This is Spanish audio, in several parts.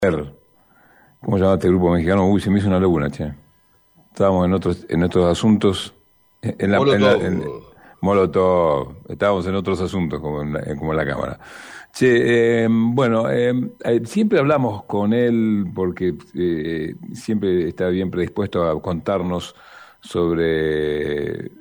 ¿Cómo se llama este grupo mexicano? Uy, se me hizo una laguna, che. Estábamos en otros asuntos. Molotov. Estábamos en otros asuntos, como en la Cámara. Che, bueno, siempre hablamos con él porque siempre está bien predispuesto a contarnos sobre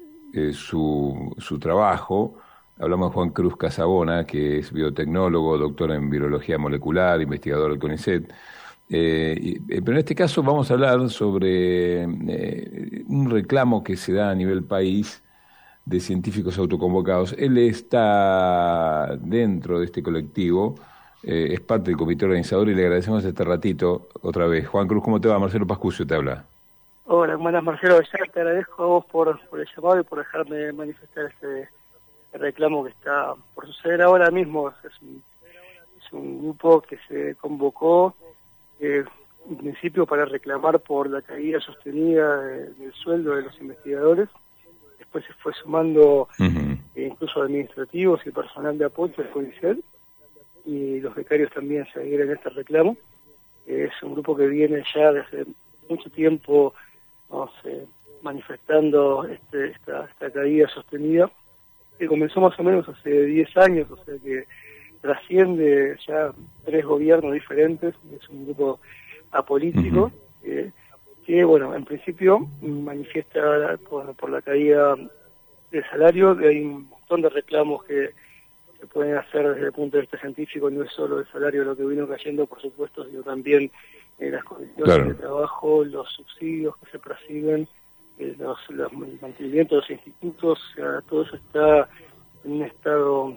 su trabajo. Hablamos de Juan Cruz Casabona, que es biotecnólogo, doctor en virología molecular, investigador del CONICET. Pero en este caso vamos a hablar sobre un reclamo que se da a nivel país de científicos autoconvocados. Él está dentro de este colectivo, es parte del comité organizador y le agradecemos este ratito otra vez. Juan Cruz, ¿cómo te va? Marcelo Pascucio te habla. Hola, ¿cómo andás, Marcelo? Ya te agradezco a vos por el llamado y por dejarme manifestar este reclamo que está por suceder ahora mismo. Es un grupo que se convocó en principio para reclamar por la caída sostenida del sueldo de los investigadores. Después se fue sumando incluso administrativos y personal de apoyo del CONICET, y los becarios también se adhieren a este reclamo. Es un grupo que viene ya desde mucho tiempo manifestando esta caída sostenida, que comenzó más o menos hace 10 años, o sea que trasciende ya 3 gobiernos diferentes. Es un grupo apolítico que, bueno, en principio manifiesta por la caída del salario. Hay un montón de reclamos que se pueden hacer desde el punto de vista científico. No es solo el salario lo que vino cayendo, por supuesto, sino también las condiciones de trabajo, los subsidios que se perciben, el mantenimiento de los institutos. O sea, todo eso está en un estado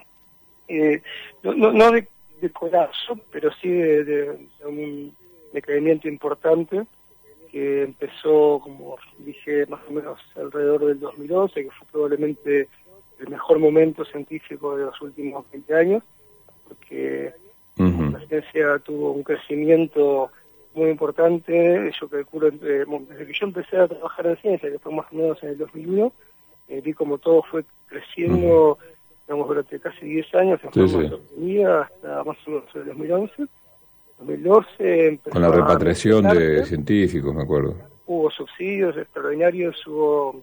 no de colapso, pero sí de un decaimiento importante, que empezó, como dije, más o menos alrededor del 2011, que fue probablemente el mejor momento científico de los últimos 20 años, porque la ciencia tuvo un crecimiento muy importante. Yo calculo, desde que yo empecé a trabajar en ciencia, que fue más o menos en el 2001, vi como todo fue creciendo, digamos, durante casi 10 años, en forma sostenida, hasta más o menos el 2011. 2012 empezó con la repatriación de científicos, me acuerdo. Hubo subsidios extraordinarios, hubo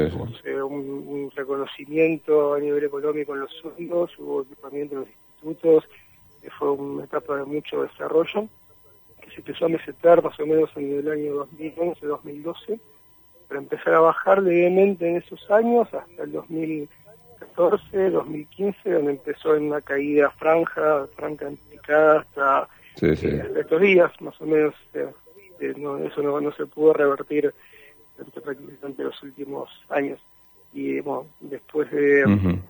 un reconocimiento a nivel económico en los sueldos, hubo equipamiento en los institutos. Fue una etapa de mucho desarrollo que se empezó a mesetar más o menos en el año 2011-2012, para empezar a bajar levemente en esos años hasta el 2014, 2015, donde empezó en una caída franca en picada hasta estos días, más o menos. Eso no se pudo revertir prácticamente los últimos años. Y bueno, después de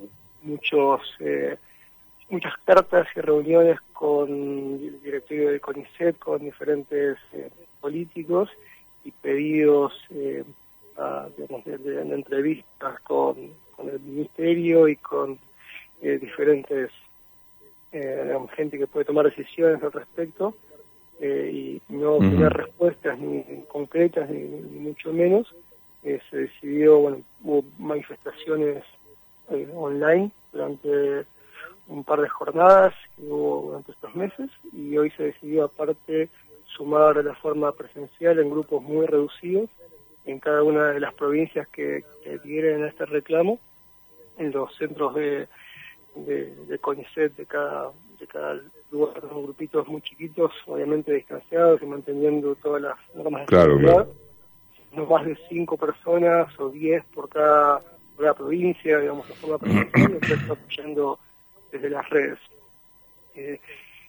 muchas cartas y reuniones con el directorio del CONICET, con diferentes políticos, y pedidos de entrevistas con el ministerio y con diferentes gente que puede tomar decisiones al respecto, y no tener respuestas ni concretas ni mucho menos, se decidió, hubo manifestaciones online durante un par de jornadas que hubo durante estos meses, y hoy se decidió aparte sumar de la forma presencial en grupos muy reducidos en cada una de las provincias que adhieren a este reclamo, en los centros de CONICET de cada lugar, con grupitos muy chiquitos, obviamente distanciados y manteniendo todas las normas de seguridad. No más de 5 personas o 10 por cada provincia, digamos, de forma presencial, y se está apoyando desde las redes. Es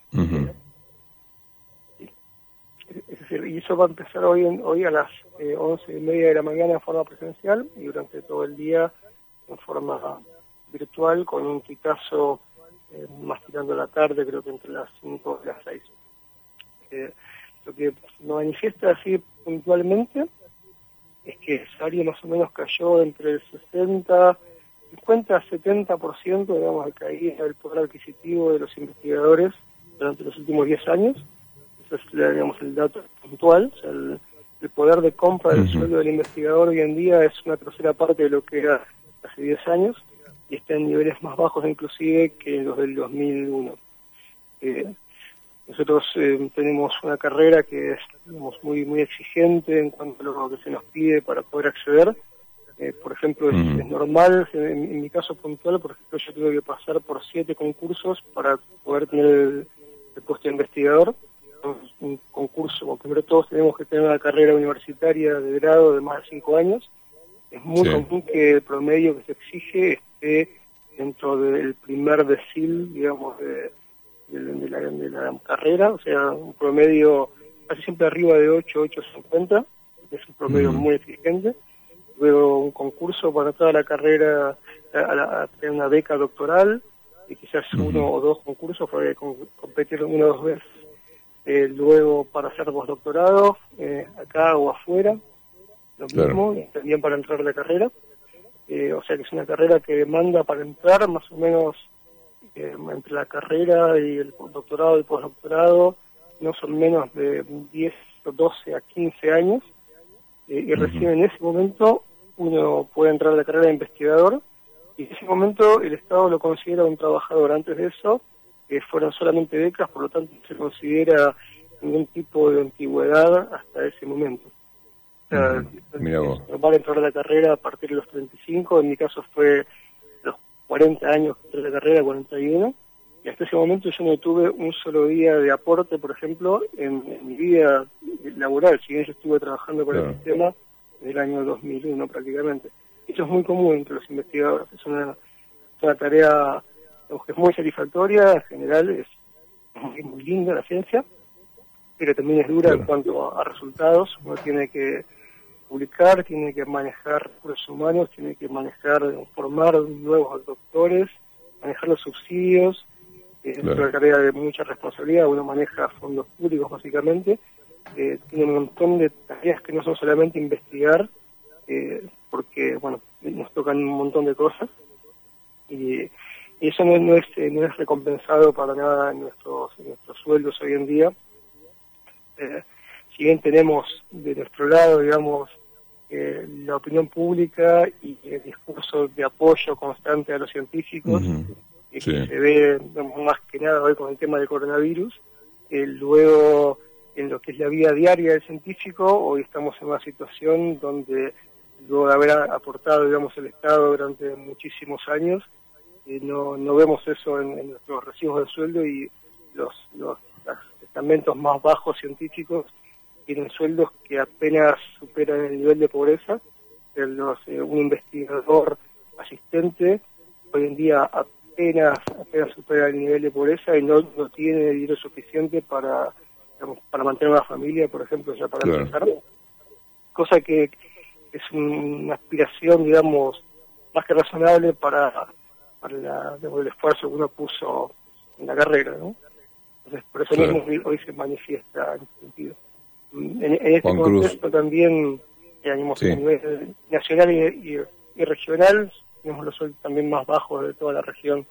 decir, y eso va a empezar hoy a las 11:30 de la mañana en forma presencial, y durante todo el día en forma virtual, con un tuitazo más tirando la tarde, creo que entre las 5 y las 6. Lo que nos manifiesta así puntualmente es que el salario más o menos cayó entre el 50 a 70%, digamos, de caída del poder adquisitivo de los investigadores durante los últimos 10 años. Ese es, digamos, el dato puntual. O sea, el poder de compra del sueldo del investigador hoy en día es una tercera parte de lo que era hace 10 años, y está en niveles más bajos inclusive que los del 2001. Nosotros tenemos una carrera que es, digamos, muy exigente en cuanto a lo que se nos pide para poder acceder. Por ejemplo, es normal, en mi caso puntual, por ejemplo, yo tuve que pasar por 7 concursos para poder tener el puesto de investigador. Un concurso, bueno, primero todos tenemos que tener una carrera universitaria de grado de más de 5 años. Es muy común que el promedio que se exige esté dentro del primer decil, digamos, de la carrera, o sea, un promedio casi siempre arriba de 8,50, que es un promedio muy exigente. Luego un concurso para entrar a la carrera, a tener una beca doctoral, y quizás 1 o 2 concursos para competir 1 o 2 veces. Luego para hacer postdoctorado, acá o afuera, lo mismo, y también para entrar a la carrera. O sea que es una carrera que demanda para entrar más o menos entre la carrera y el doctorado y postdoctorado, no son menos de 10 o 12 a 15 años, y recién en ese momento uno puede entrar a la carrera de investigador, y en ese momento el Estado lo considera un trabajador. Antes de eso fueron solamente becas, por lo tanto no se considera ningún tipo de antigüedad hasta ese momento. O sea, es normal entrar a la carrera a partir de los 35, en mi caso fue los 40 años que entré a la carrera, 41, y hasta ese momento yo no tuve un solo día de aporte, por ejemplo, en mi vida laboral, si bien yo estuve trabajando con el sistema desde el año 2001 prácticamente. Eso es muy común entre los investigadores, es una tarea, digamos, que es muy satisfactoria, en general es muy linda la ciencia, pero también es dura en cuanto a resultados. Uno tiene que publicar, tiene que manejar recursos humanos, tiene que formar nuevos doctores, manejar los subsidios. Es una carrera de mucha responsabilidad, uno maneja fondos públicos básicamente, tiene un montón de tareas que no son solamente investigar, porque bueno, nos tocan un montón de cosas, y eso no es recompensado para nada en nuestros sueldos hoy en día. Si bien tenemos de nuestro lado, digamos, la opinión pública y el discurso de apoyo constante a los científicos, que se ve, digamos, más que nada hoy con el tema del coronavirus, luego en lo que es la vida diaria del científico, hoy estamos en una situación donde luego de haber aportado, digamos, el Estado durante muchísimos años, no vemos eso en nuestros recibos de sueldo, y los estamentos más bajos científicos tienen sueldos que apenas superan el nivel de pobreza. Un investigador asistente hoy en día apenas supera el nivel de pobreza y no tiene dinero suficiente para mantener una familia, por ejemplo, ya para empezar. Cosa que es una aspiración, digamos, más que razonable para el esfuerzo que uno puso en la carrera, ¿no? Entonces, por eso mismo hoy se manifiesta en ese sentido. En este contexto también, digamos, a nivel nacional y regional, tenemos los sueldos también más bajos de toda la región.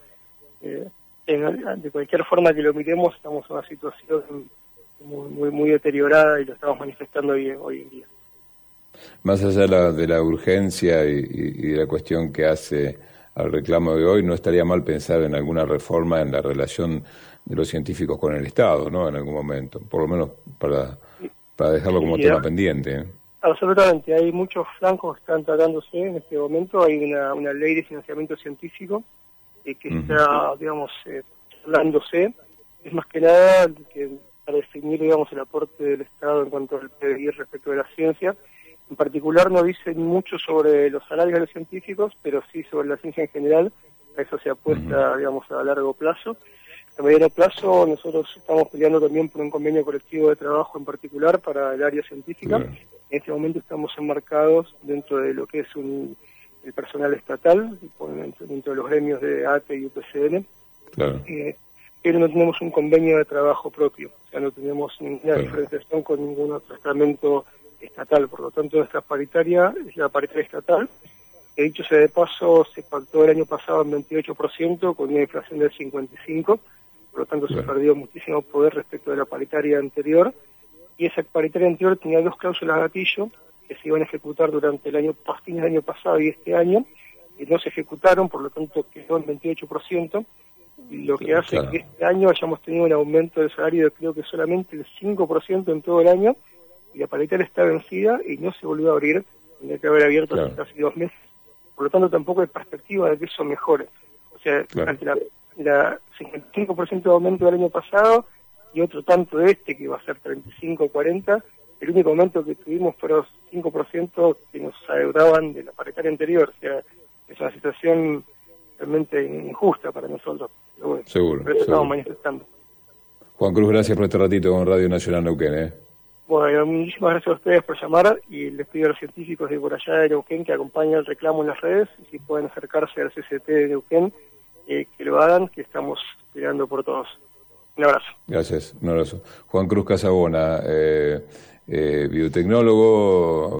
De cualquier forma que lo miremos, estamos en una situación muy deteriorada, y lo estamos manifestando hoy en día. Más allá de la urgencia y de la cuestión que hace al reclamo de hoy, no estaría mal pensar en alguna reforma en la relación de los científicos con el Estado, ¿no? En algún momento, por lo menos para dejarlo como tema pendiente. Absolutamente, hay muchos flancos que están tratándose en este momento. Hay una ley de financiamiento científico que está, digamos, hablándose. Es más que nada que para definir, digamos, el aporte del Estado en cuanto al PBI respecto de la ciencia. En particular no dice mucho sobre los salarios de los científicos, pero sí sobre la ciencia en general. A eso se apuesta, digamos, a largo plazo. A mediano plazo nosotros estamos peleando también por un convenio colectivo de trabajo en particular para el área científica. En este momento estamos enmarcados dentro de lo que es el personal estatal, dentro de los gremios de ATE y UPCN, pero no tenemos un convenio de trabajo propio, o sea, no tenemos ninguna diferenciación con ningún otro estamento estatal. Por lo tanto, nuestra paritaria es la paritaria estatal, que dicho sea de paso, se pactó el año pasado en 28% con una inflación del 55%, por lo tanto se perdió muchísimo poder respecto de la paritaria anterior, y esa paritaria anterior tenía 2 cláusulas gatillo que se iban a ejecutar durante fines del año pasado y este año, y no se ejecutaron, por lo tanto quedó en 28%, lo que hace que este año hayamos tenido un aumento del salario de creo que solamente el 5% en todo el año, y la paritaria está vencida y no se volvió a abrir, tenía que haber abierto hace casi 2 meses, por lo tanto tampoco hay perspectiva de que eso mejore. O sea, ante la 55% de aumento del año pasado y otro tanto de este que va a ser 35 o 40, el único aumento que tuvimos fueron 5% que nos adeudaban de la paritaria anterior. O sea, es una situación realmente injusta para nosotros. Pero bueno, seguro. Por eso estamos manifestando. Juan Cruz, gracias por este ratito con Radio Nacional Neuquén. Bueno, muchísimas gracias a ustedes por llamar y les pido a los científicos de por allá de Neuquén que acompañen el reclamo en las redes y si pueden acercarse al CCT de Neuquén, que lo hagan, que estamos peleando por todos. Un abrazo. Gracias, un abrazo. Juan Cruz Casabona, biotecnólogo.